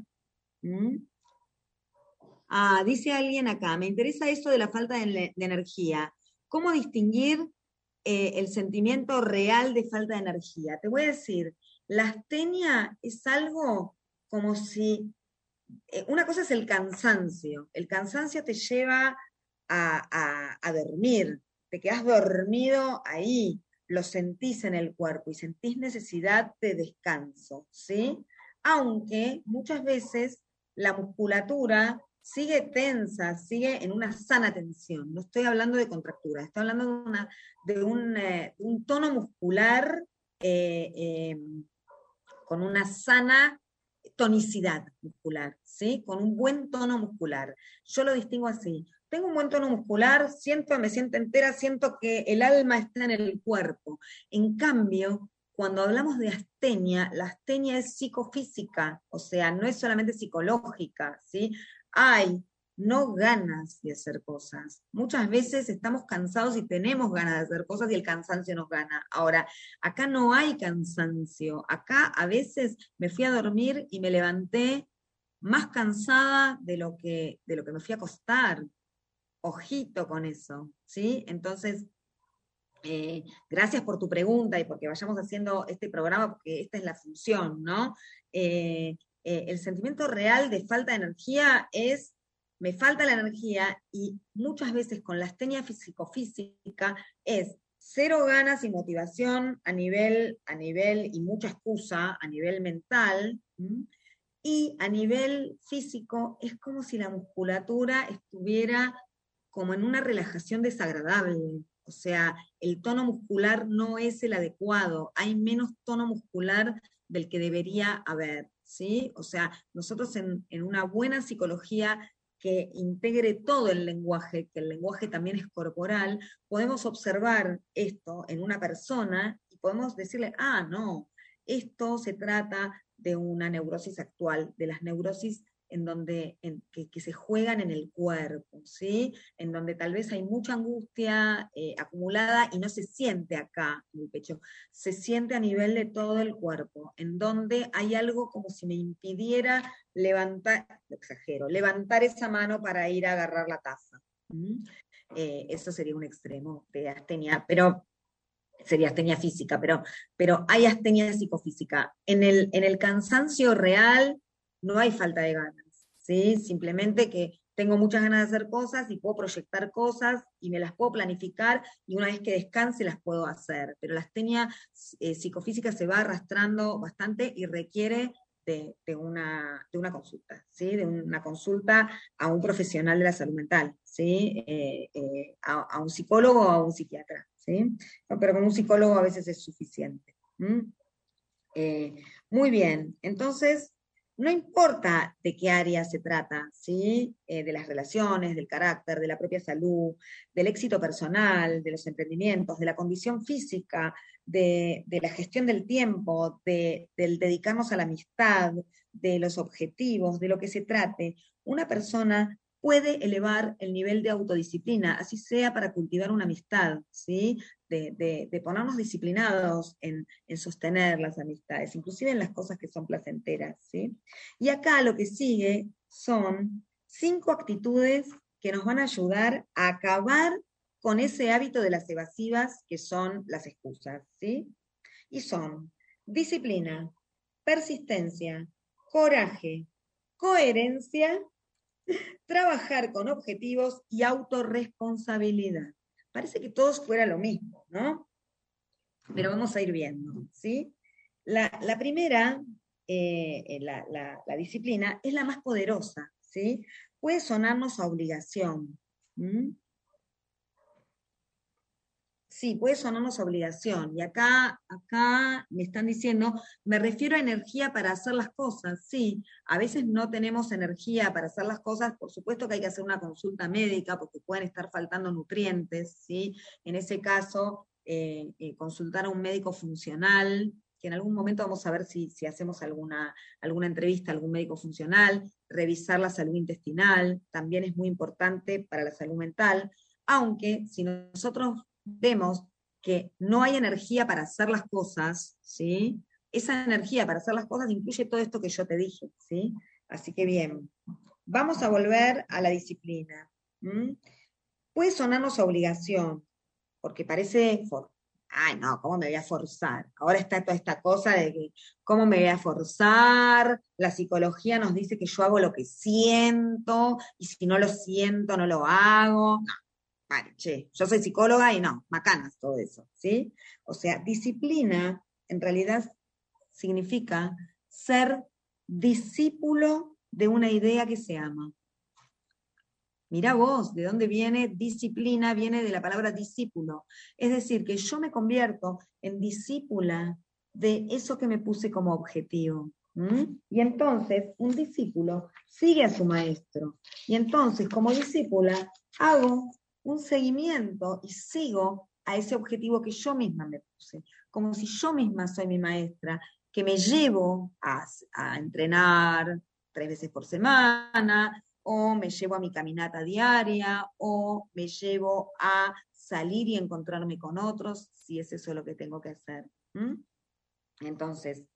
Dice alguien acá, me interesa eso de la falta de energía. ¿Cómo distinguir el sentimiento real de falta de energía? Te voy a decir, la astenia es algo como si, una cosa es el cansancio te lleva a dormir, te quedás dormido ahí, lo sentís en el cuerpo y sentís necesidad de descanso, ¿sí? Aunque muchas veces la musculatura sigue tensa, sigue en una sana tensión. No estoy hablando de contractura, estoy hablando de un tono muscular con una sana tonicidad muscular, ¿sí? Con un buen tono muscular. Yo lo distingo así. Tengo un buen tono muscular, me siento entera, siento que el alma está en el cuerpo. En cambio, cuando hablamos de astenia, la astenia es psicofísica, o sea, no es solamente psicológica, ¿sí? Hay no ganas de hacer cosas. Muchas veces estamos cansados y tenemos ganas de hacer cosas y el cansancio nos gana. Ahora, acá no hay cansancio. Acá a veces me fui a dormir y me levanté más cansada de lo que me fui a acostar. Ojito con eso, ¿sí? Entonces, gracias por tu pregunta y porque vayamos haciendo este programa, porque esta es la función, ¿no? El sentimiento real de falta de energía es, me falta la energía, y muchas veces con la astenia psicofísica es cero ganas y motivación a nivel y mucha excusa a nivel mental, y a nivel físico es como si la musculatura estuviera como en una relajación desagradable. O sea, el tono muscular no es el adecuado, hay menos tono muscular del que debería haber, ¿sí? O sea, nosotros en una buena psicología que integre todo el lenguaje, que el lenguaje también es corporal, podemos observar esto en una persona y podemos decirle, no, esto se trata de una neurosis actual, de las neurosis que se juegan en el cuerpo, ¿sí? En donde tal vez hay mucha angustia acumulada y no se siente acá en el pecho, se siente a nivel de todo el cuerpo, en donde hay algo como si me impidiera levantar, lo exagero, levantar esa mano para ir a agarrar la taza. Eso sería un extremo de astenia, pero sería astenia física, pero hay astenia psicofísica. En el cansancio real no hay falta de ganas, ¿sí? Simplemente que tengo muchas ganas de hacer cosas y puedo proyectar cosas y me las puedo planificar y una vez que descanse las puedo hacer. Pero la astenia psicofísica se va arrastrando bastante y requiere de una consulta, ¿sí? De una consulta a un profesional de la salud mental, ¿sí? A un psicólogo o a un psiquiatra, ¿sí? No, pero con un psicólogo a veces es suficiente. Muy bien, entonces, no importa de qué área se trata, ¿sí? De las relaciones, del carácter, de la propia salud, del éxito personal, de los emprendimientos, de la condición física, de la gestión del tiempo, del dedicarnos a la amistad, de los objetivos, de lo que se trate. Una persona puede elevar el nivel de autodisciplina, así sea para cultivar una amistad, ¿sí? De ponernos disciplinados en sostener las amistades, inclusive en las cosas que son placenteras, ¿sí? Y acá lo que sigue son 5 actitudes que nos van a ayudar a acabar con ese hábito de las evasivas que son las excusas, ¿sí? Y son disciplina, persistencia, coraje, coherencia, trabajar con objetivos y autorresponsabilidad. Parece que todos fuera lo mismo, ¿no? Pero vamos a ir viendo, ¿sí? La primera, la disciplina, es la más poderosa, ¿sí? Puede sonarnos a obligación. Sí, puede sonarnos a obligación. Y acá me están diciendo, me refiero a energía para hacer las cosas. Sí, a veces no tenemos energía para hacer las cosas, por supuesto que hay que hacer una consulta médica porque pueden estar faltando nutrientes, ¿sí? En ese caso, consultar a un médico funcional, que en algún momento vamos a ver si hacemos alguna entrevista a algún médico funcional, revisar la salud intestinal, también es muy importante para la salud mental, aunque si nosotros vemos que no hay energía para hacer las cosas, ¿sí? Esa energía para hacer las cosas incluye todo esto que yo te dije, ¿sí? Así que bien, vamos a volver a la disciplina. Puede sonarnos obligación, porque parece, ay no, ¿cómo me voy a forzar? Ahora está toda esta cosa de que, ¿cómo me voy a forzar? La psicología nos dice que yo hago lo que siento, y si no lo siento, no lo hago. No. Vale, che, yo soy psicóloga y no, macanas todo eso, ¿sí? O sea, disciplina en realidad significa ser discípulo de una idea que se ama. Mirá vos, ¿de dónde viene disciplina? Viene de la palabra discípulo. Es decir, que yo me convierto en discípula de eso que me puse como objetivo. Y entonces, un discípulo sigue a su maestro. Y entonces, como discípula, hago un seguimiento y sigo a ese objetivo que yo misma me puse, como si yo misma soy mi maestra, que me llevo a entrenar 3 veces por semana, o me llevo a mi caminata diaria, o me llevo a salir y encontrarme con otros, si es eso lo que tengo que hacer. Entonces,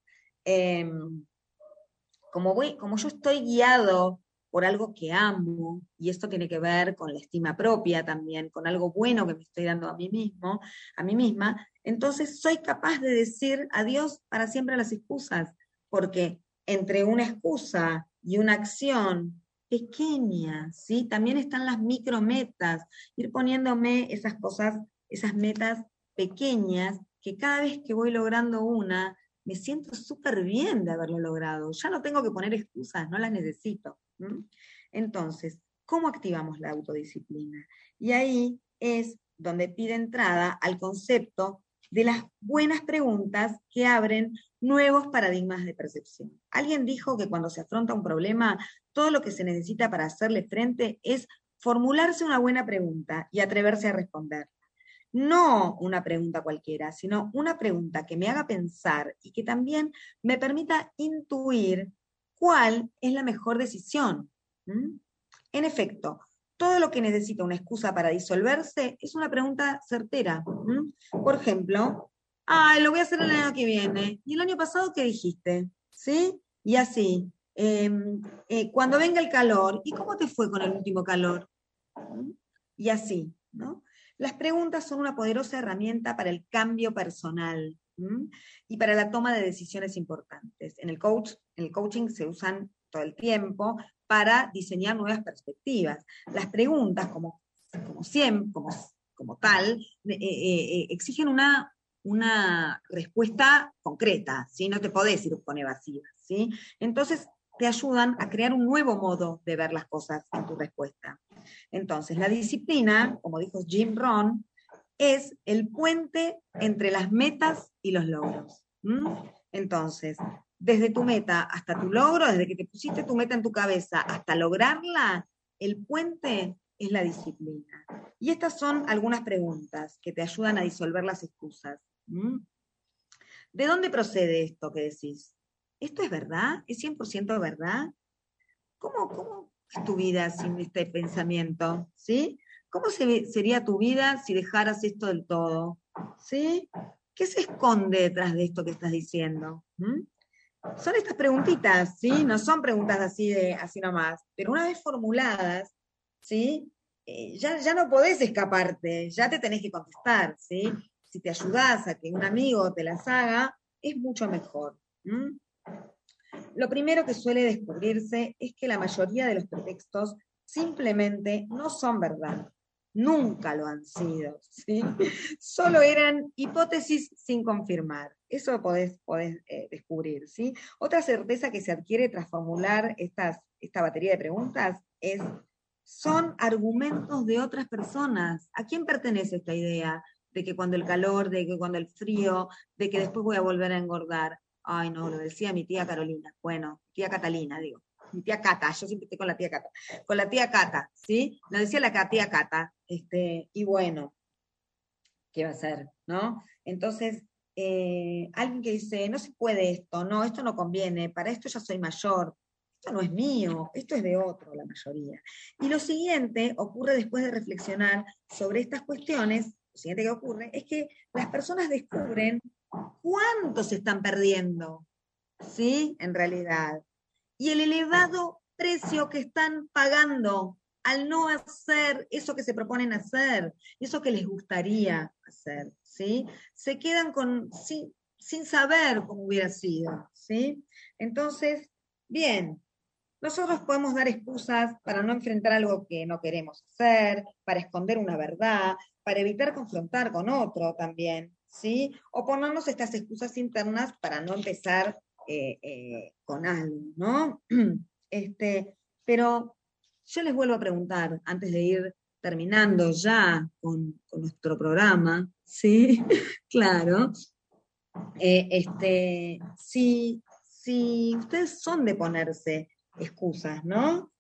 como yo estoy guiado por algo que amo, y esto tiene que ver con la estima propia también, con algo bueno que me estoy dando a mí mismo, a mí misma, entonces soy capaz de decir adiós para siempre a las excusas, porque entre una excusa y una acción pequeña, ¿sí? También están las micrometas, ir poniéndome esas cosas, esas metas pequeñas, que cada vez que voy logrando una, me siento súper bien de haberlo logrado, ya no tengo que poner excusas, no las necesito. Entonces, ¿cómo activamos la autodisciplina? Y ahí es donde pide entrada al concepto de las buenas preguntas que abren nuevos paradigmas de percepción. Alguien dijo que cuando se afronta un problema, todo lo que se necesita para hacerle frente es formularse una buena pregunta y atreverse a responderla. No una pregunta cualquiera, sino una pregunta que me haga pensar y que también me permita intuir cuál es la mejor decisión. En efecto, todo lo que necesita una excusa para disolverse es una pregunta certera. Por ejemplo, lo voy a hacer el año que viene. ¿Y el año pasado qué dijiste? ¿Sí? Y así. Cuando venga el calor, ¿y cómo te fue con el último calor? Y así, ¿no? Las preguntas son una poderosa herramienta para el cambio personal y para la toma de decisiones importantes. En el coaching se usan todo el tiempo para diseñar nuevas perspectivas. Las preguntas, como tal, exigen una respuesta concreta, ¿sí? No te podés ir con evasivas, ¿sí? Entonces, te ayudan a crear un nuevo modo de ver las cosas en tu respuesta. Entonces, la disciplina, como dijo Jim Rohn, es el puente entre las metas y los logros. Entonces, desde tu meta hasta tu logro, desde que te pusiste tu meta en tu cabeza hasta lograrla, el puente es la disciplina. Y estas son algunas preguntas que te ayudan a disolver las excusas. ¿De dónde procede esto que decís? ¿Esto es verdad? ¿Es 100% verdad? es tu vida sin este pensamiento? ¿Sí? ¿Cómo sería tu vida si dejaras esto del todo? ¿Sí? ¿Qué se esconde detrás de esto que estás diciendo? ¿Mm? Son estas preguntitas, ¿sí? No son preguntas así nomás, pero una vez formuladas, ¿sí? Ya no podés escaparte, ya te tenés que contestar, ¿sí? Si te ayudás a que un amigo te las haga, es mucho mejor. ¿Mm? Lo primero que suele descubrirse es que la mayoría de los pretextos simplemente no son verdad. Nunca lo han sido, ¿sí? Solo eran hipótesis sin confirmar. Eso podés descubrir, ¿sí? Otra certeza que se adquiere tras formular esta batería de preguntas son argumentos de otras personas. ¿A quién pertenece esta idea de que cuando el calor, de que cuando el frío, de que después voy a volver a engordar? Ay, no, lo decía mi tía Carolina. Bueno, tía Catalina, digo. Mi tía Cata, yo siempre estoy con la tía Cata. Con la tía Cata, ¿sí? Lo decía la tía Cata. Y bueno, ¿qué va a hacer? ¿No? Entonces, alguien que dice, no se puede esto, no, esto no conviene, para esto ya soy mayor, esto no es mío, esto es de otro, la mayoría. Y lo siguiente ocurre después de reflexionar sobre estas cuestiones, lo siguiente que ocurre es que las personas descubren cuánto se están perdiendo, ¿sí? En realidad. Y el elevado precio que están pagando al no hacer eso que se proponen hacer, eso que les gustaría hacer, ¿sí? Se quedan sin saber cómo hubiera sido, ¿sí? Entonces, bien, nosotros podemos dar excusas para no enfrentar algo que no queremos hacer, para esconder una verdad, para evitar confrontar con otro también, ¿sí? O ponernos estas excusas internas para no empezar con algo, ¿no? Pero yo les vuelvo a preguntar, antes de ir terminando ya con nuestro programa, ¿sí? Claro. Si ustedes son de ponerse excusas, ¿no?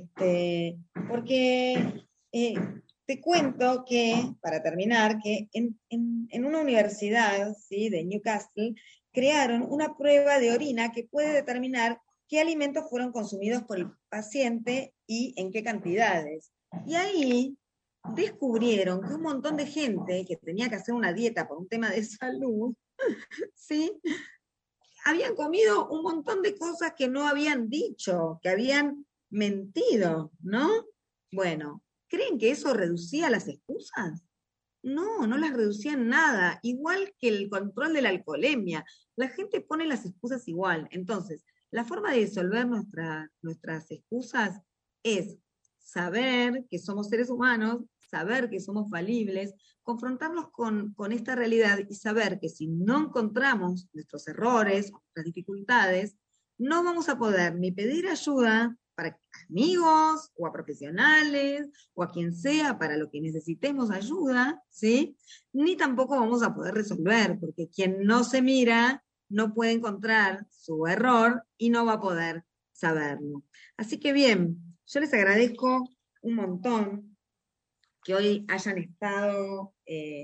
Porque te cuento que, para terminar, que en una universidad, ¿sí? De Newcastle, crearon una prueba de orina que puede determinar qué alimentos fueron consumidos por el paciente y en qué cantidades. Y ahí descubrieron que un montón de gente que tenía que hacer una dieta por un tema de salud, ¿sí? Habían comido un montón de cosas que no habían dicho, que habían mentido, ¿no? Bueno, ¿creen que eso reducía las excusas? No, no las reducía en nada, igual que el control de la alcoholemia. La gente pone las excusas igual. Entonces, la forma de disolver nuestras excusas es saber que somos seres humanos, saber que somos falibles, confrontarnos con esta realidad y saber que si no encontramos nuestros errores, nuestras dificultades, no vamos a poder ni pedir ayuda para amigos o a profesionales o a quien sea para lo que necesitemos ayuda, ¿sí? Ni tampoco vamos a poder resolver, porque quien no se mira no puede encontrar su error y no va a poder saberlo. Así que bien, yo les agradezco un montón que hoy hayan estado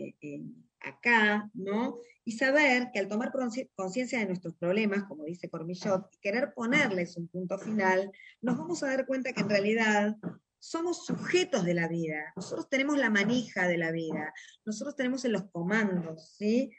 acá, ¿no? Y saber que al tomar conciencia de nuestros problemas, como dice Cormillot, y querer ponerles un punto final, nos vamos a dar cuenta que en realidad somos sujetos de la vida, nosotros tenemos la manija de la vida, nosotros tenemos en los comandos, ¿sí?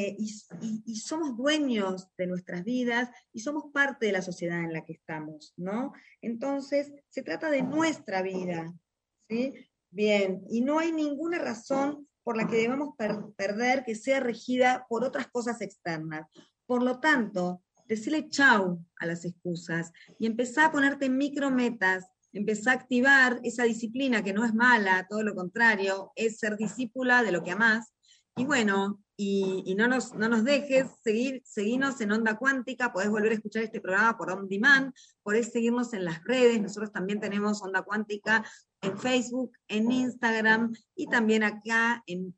Y somos dueños de nuestras vidas y somos parte de la sociedad en la que estamos, ¿no? Entonces, se trata de nuestra vida, ¿sí? Bien, y no hay ninguna razón por la que debamos perder que sea regida por otras cosas externas. Por lo tanto, decirle chau a las excusas y empezá a ponerte micrometas, empezá a activar esa disciplina que no es mala, todo lo contrario, es ser discípula de lo que amás. Y bueno, y no nos dejes seguirnos en Onda Cuántica, podés volver a escuchar este programa por On Demand, podés seguirnos en las redes, nosotros también tenemos Onda Cuántica en Facebook, en Instagram, y también acá en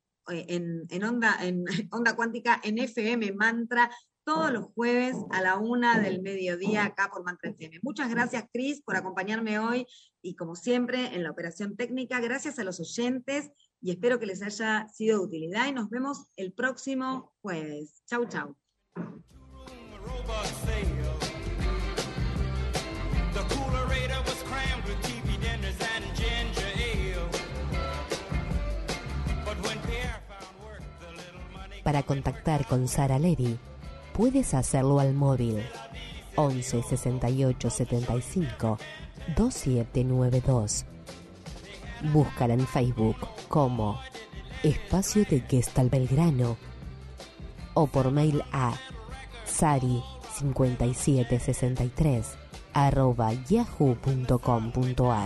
Onda Cuántica, en FM Mantra, todos los jueves a la 1 del mediodía, acá por Mantra FM. Muchas gracias, Cris, por acompañarme hoy, y como siempre, en la operación técnica. Gracias a los oyentes, y espero que les haya sido de utilidad, y nos vemos el próximo jueves. Chau, chau. The coolerator was crammed with TV Para contactar con Sara Levy, puedes hacerlo al móvil 11 68 75 2792. Búscala en Facebook como Espacio de Gestalt Belgrano o por mail a sari5763@yahoo.com.ar.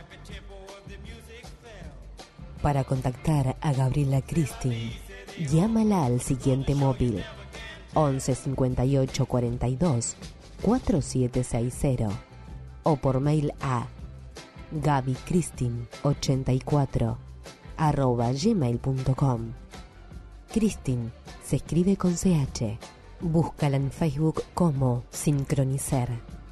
Para contactar a Gabriela Cristin, llámala al siguiente móvil 11 58 42 4760 o por mail a gabicristin84@gmail.com. Cristin se escribe con CH. Búscala en Facebook como Sincronicer.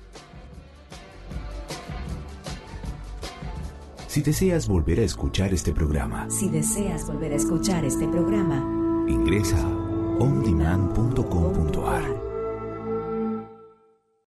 Si deseas volver a escuchar este programa, ingresa a ondemand.com.ar.